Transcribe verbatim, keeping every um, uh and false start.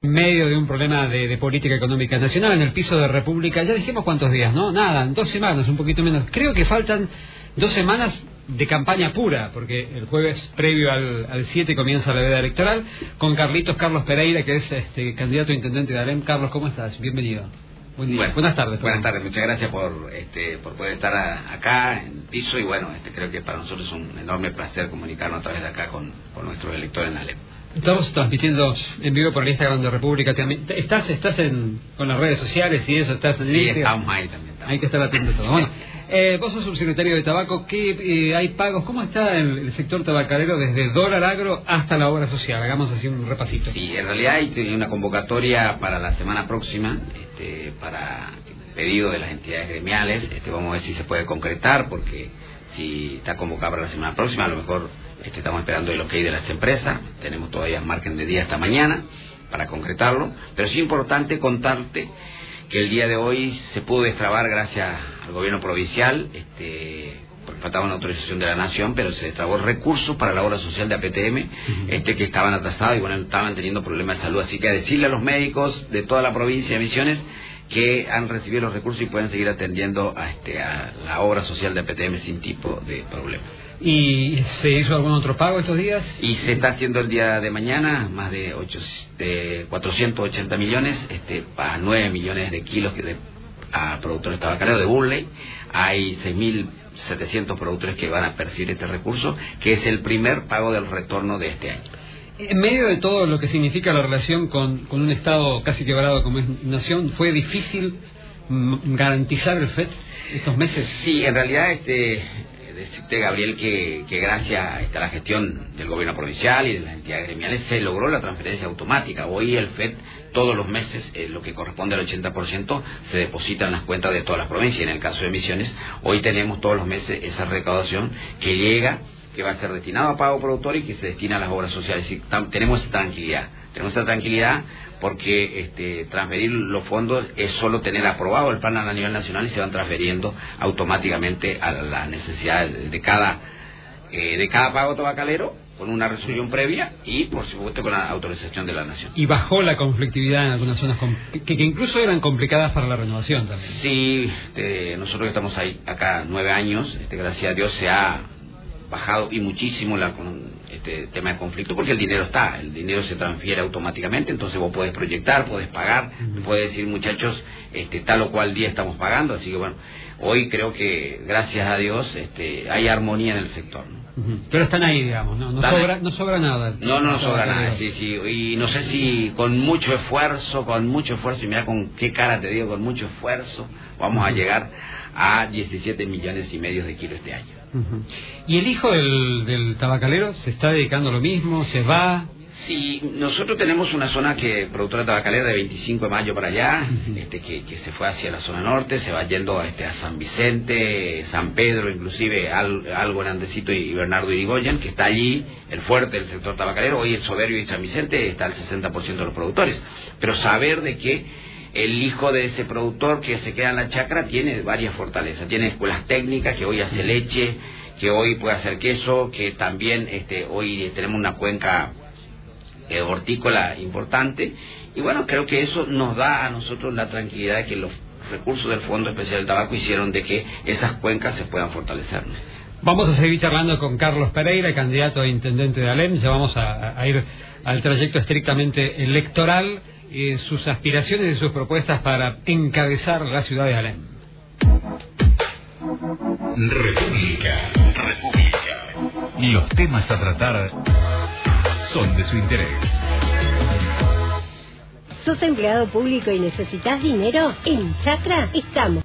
En medio de un problema de, de política económica nacional en el piso de República, ya dijimos cuántos días, ¿no? Nada, dos semanas, un poquito menos. Creo que faltan dos semanas de campaña pura, porque el jueves previo al, al siete comienza la veda electoral, con Carlitos Carlos Pereira, que es este candidato a intendente de Alem. Carlos, ¿cómo estás? Bienvenido. Buen día. Bueno, buenas tardes. Buenas tardes, muchas gracias por este por poder estar a, acá en el piso, y bueno, este creo que para nosotros es un enorme placer comunicarnos a través de acá con, con nuestros electores en Alem. Estamos transmitiendo en vivo por el Instagram de República. ¿Estás estás en, con las redes sociales y eso? ¿Estás en sí, estamos ahí también. Estamos. Hay que estar atento a todo. Bueno, eh, vos sos subsecretario de Tabaco. ¿Qué eh, hay pagos? ¿Cómo está el, el sector tabacalero desde dólar agro hasta la obra social? Hagamos así un repasito. Sí, en realidad hay una convocatoria para la semana próxima, este, para pedido de las entidades gremiales. Este, vamos a ver si se puede concretar, porque si está convocada para la semana próxima, a lo mejor Este, estamos esperando el ok de las empresas. Tenemos todavía margen de día hasta mañana para concretarlo, pero es importante contarte que el día de hoy se pudo destrabar gracias al gobierno provincial, este, porque faltaba una autorización de la nación, pero se destrabó recursos para la obra social de A P T M, uh-huh. este, que estaban atrasados y bueno, estaban teniendo problemas de salud. Así que a decirle a los médicos de toda la provincia de Misiones que han recibido los recursos y pueden seguir atendiendo a, este, a la obra social de A P T M sin tipo de problema. ¿Y se hizo algún otro pago estos días? Y se está haciendo el día de mañana, más de, ocho, de cuatrocientos ochenta millones, este, para nueve millones de kilos que de, a productores tabacaleros de Burley. Hay seis mil setecientos productores que van a percibir este recurso, que es el primer pago del retorno de este año. En medio de todo lo que significa la relación con, con un Estado casi quebrado como es Nación, ¿fue difícil garantizar el F E T estos meses? Sí, en realidad, este... decirte, Gabriel, que, que gracias a la gestión del gobierno provincial y de las entidades gremiales se logró la transferencia automática. Hoy el F E T todos los meses, eh, lo que corresponde al ochenta por ciento, se deposita en las cuentas de todas las provincias. En el caso de Misiones, hoy tenemos todos los meses esa recaudación que llega, que va a ser destinado a pago productor y que se destina a las obras sociales. Y tenemos esa tranquilidad, tenemos esa tranquilidad porque este, transferir los fondos es solo tener aprobado el plan a nivel nacional y se van transfiriendo automáticamente a la necesidad de, de cada eh, de cada pago tabacalero, con una resolución previa y por supuesto con la autorización de la nación. Y bajó la conflictividad en algunas zonas que, que incluso eran complicadas para la renovación también. Sí, este, nosotros que estamos ahí acá nueve años, este, gracias a Dios se ha bajado y muchísimo la este tema de conflicto, porque el dinero está, el dinero se transfiere automáticamente, entonces vos podés proyectar, podés pagar, uh-huh. podés decir, muchachos, este tal o cual día estamos pagando. Así que bueno, hoy creo que gracias a Dios este hay armonía en el sector, ¿no? Uh-huh. Pero están ahí, digamos, no, no sobra, no sobra nada. No, no, no sobra nada, sí, sí, y no sé si con mucho esfuerzo, con mucho esfuerzo, y mira con qué cara te digo, con mucho esfuerzo, vamos uh-huh. a llegar a diecisiete millones y medio de kilos este año. Uh-huh. ¿Y el hijo del, del tabacalero se está dedicando a lo mismo? ¿Se va? Sí, nosotros tenemos una zona que productora tabacalera de veinticinco de mayo para allá, uh-huh. este que, que se fue hacia la zona norte, se va yendo a, este, a San Vicente, San Pedro, inclusive al, algo en Andesito y Bernardo Irigoyen, que está allí el fuerte del sector tabacalero. Hoy el Soberbio y San Vicente está el sesenta por ciento de los productores, pero saber de que el hijo de ese productor que se queda en la chacra tiene varias fortalezas, tiene escuelas técnicas, que hoy hace leche, que hoy puede hacer queso, que también este, hoy tenemos una cuenca eh, hortícola importante, y bueno, creo que eso nos da a nosotros la tranquilidad de que los recursos del Fondo Especial del Tabaco hicieron de que esas cuencas se puedan fortalecer, ¿no? Vamos a seguir charlando con Carlos Pereira, candidato a intendente de Alem. Ya vamos a, a ir al trayecto estrictamente electoral, eh, sus aspiraciones y sus propuestas para encabezar la ciudad de Alem. República, República. Los temas a tratar son de su interés. ¿Sos empleado público y necesitas dinero? En Chacra estamos.